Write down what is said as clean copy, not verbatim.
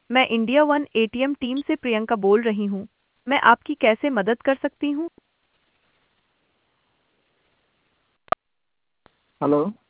मैं India one ATM team से प्रियंका बोल रही हूँ। मैं आपकी कैसे मदद कर सकती हूँ? हेलो।